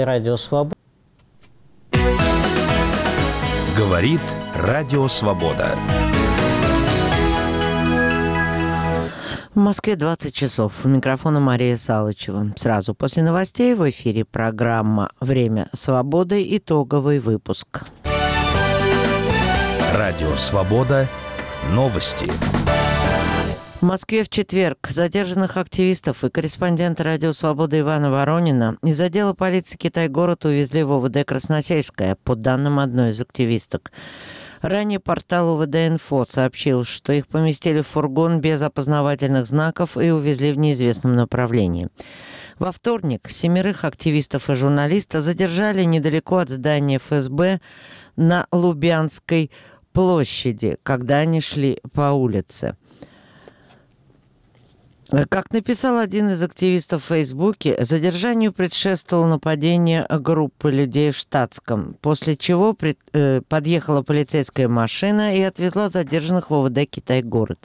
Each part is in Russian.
Радио Свобода. Говорит Радио Свобода. В Москве 20 часов. У микрофона Мария Салычева. Сразу после новостей в эфире программа «Время свободы». Итоговый выпуск. Радио Свобода. Новости. В Москве в четверг задержанных активистов и корреспондента «Радио Свобода» Ивана Воронина из отдела полиции Китай-город увезли в ОВД Красносельское, по данным одной из активисток. Ранее портал УВД-Инфо сообщил, что их поместили в фургон без опознавательных знаков и увезли в неизвестном направлении. Во вторник 7 активистов и журналиста задержали недалеко от здания ФСБ на Лубянской площади, когда они шли по улице. Как написал один из активистов в Фейсбуке, задержанию предшествовало нападение группы людей в штатском, после чего подъехала полицейская машина и отвезла задержанных в ОВД Китай-город.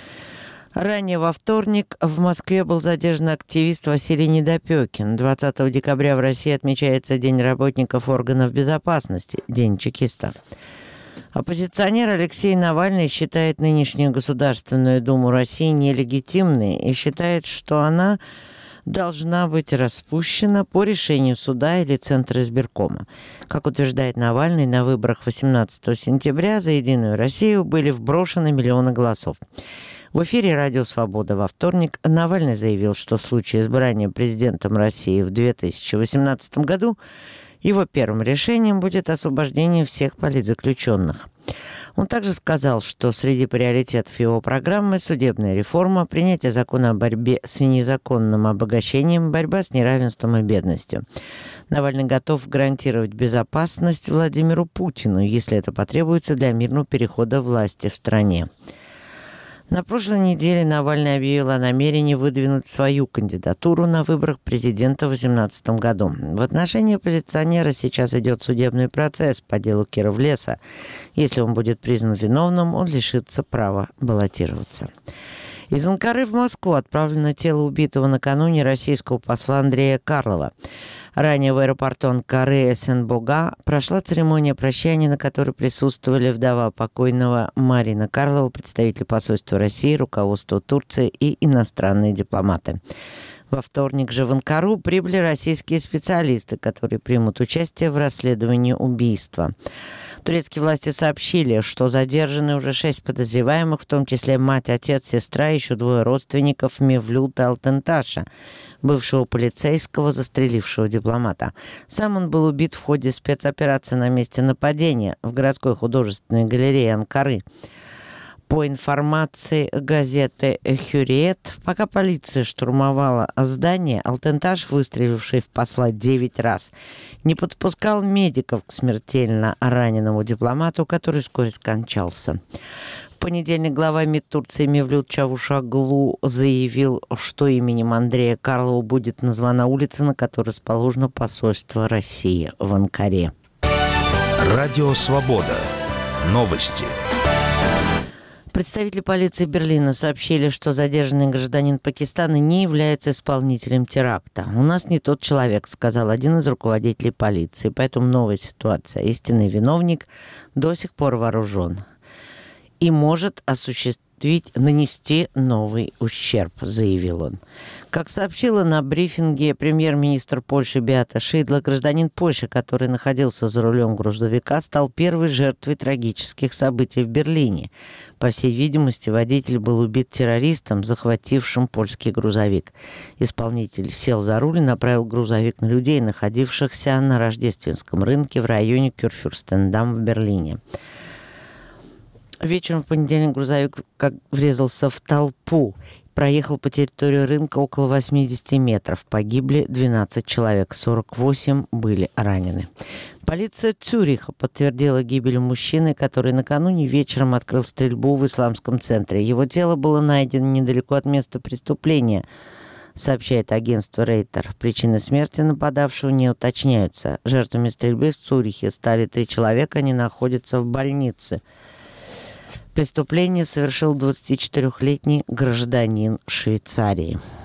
Ранее во вторник в Москве был задержан активист Василий Недопекин. 20 декабря в России отмечается День работников органов безопасности, День чекиста. Оппозиционер Алексей Навальный считает нынешнюю Государственную Думу России нелегитимной и считает, что она должна быть распущена по решению суда или Центра избиркома. Как утверждает Навальный, на выборах 18 сентября за «Единую Россию» были вброшены миллионы голосов. В эфире «Радио Свобода» во вторник Навальный заявил, что в случае избрания президентом России в 2018 году его первым решением будет освобождение всех политзаключенных. Он также сказал, что среди приоритетов его программы судебная реформа, принятие закона о борьбе с незаконным обогащением, борьба с неравенством и бедностью. Навальный готов гарантировать безопасность Владимиру Путину, если это потребуется для мирного перехода власти в стране. На прошлой неделе Навальный объявил о намерении выдвинуть свою кандидатуру на выборах президента в 2018 году. В отношении оппозиционера сейчас идет судебный процесс по делу Кировлеса. Если он будет признан виновным, он лишится права баллотироваться. Из Анкары в Москву отправлено тело убитого накануне российского посла Андрея Карлова. Ранее в аэропорту Анкары Эсенбога прошла церемония прощания, на которой присутствовали вдова покойного Марина Карлова, представители посольства России, руководство Турции и иностранные дипломаты. Во вторник же в Анкару прибыли российские специалисты, которые примут участие в расследовании убийства. Турецкие власти сообщили, что задержаны уже 6 подозреваемых, в том числе мать, отец, сестра и еще 2 родственников Мевлюта Алтенташа, бывшего полицейского, застрелившего дипломата. Сам он был убит в ходе спецоперации на месте нападения в городской художественной галерее Анкары. По информации газеты «Хюриет», пока полиция штурмовала здание, Алтенташ, выстреливший в посла 9 раз, не подпускал медиков к смертельно раненому дипломату, который вскоре скончался. В понедельник глава МИД Турции Мевлют Чавушоглу заявил, что именем Андрея Карлова будет названа улица, на которой расположено посольство России в Анкаре. Радио Свобода. Новости. Представители полиции Берлина сообщили, что задержанный гражданин Пакистана не является исполнителем теракта. «У нас не тот человек», — сказал один из руководителей полиции. Поэтому новая ситуация. Истинный виновник до сих пор вооружен и может нанести новый ущерб, заявил он. Как сообщила на брифинге премьер-министр Польши Беата Шидла, гражданин Польши, который находился за рулем грузовика, стал первой жертвой трагических событий в Берлине. По всей видимости, водитель был убит террористом, захватившим польский грузовик. Исполнитель сел за руль и направил грузовик на людей, находившихся на рождественском рынке в районе Кюрфюрстендам в Берлине. Вечером в понедельник грузовик врезался в толпу. Проехал по территории рынка около 80 метров. Погибли 12 человек, 48 были ранены. Полиция Цюриха подтвердила гибель мужчины, который накануне вечером открыл стрельбу в исламском центре. Его тело было найдено недалеко от места преступления, сообщает агентство Рейтер. Причины смерти нападавшего не уточняются. Жертвами стрельбы в Цюрихе стали 3 человека, они находятся в больнице. Преступление совершил 24-летний гражданин Швейцарии.